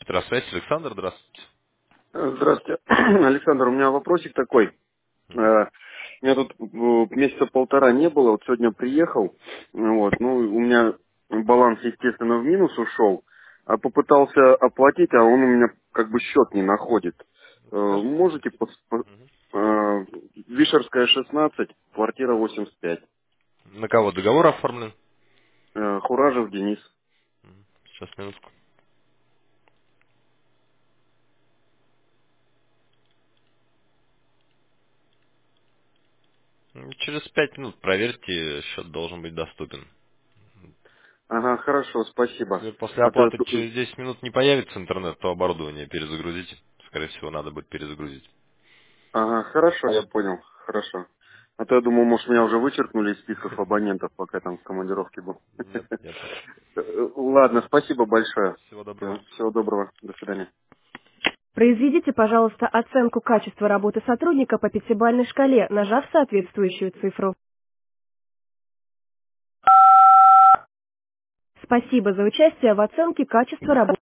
Петросвязь, Александр, здравствуйте. Здравствуйте, Александр, у меня вопросик такой. Меня тут месяца полтора не было, вот сегодня приехал, вот, ну, у меня баланс, естественно, в минус ушел, а попытался оплатить, а он у меня как бы счет не находит. Скажите, Можете, Вишерская, 16, квартира 85, на кого договор оформлен? Хуражев Денис. Сейчас, минутку. Через 5 минут проверьте, счет должен быть доступен. Ага, хорошо, спасибо. Если после А то, оплаты через 10 минут не появится интернет, то оборудование перезагрузите. Скорее всего, надо будет перезагрузить. ага, хорошо, я понял, хорошо. А то я думал, может, меня уже вычеркнули из списков абонентов, пока я там в командировке был. Нет, нет. Ладно, спасибо большое. Всего доброго. Всего доброго, до свидания. Произведите, пожалуйста, оценку качества работы сотрудника по пятибалльной шкале, нажав соответствующую цифру. Спасибо за участие в оценке качества работы.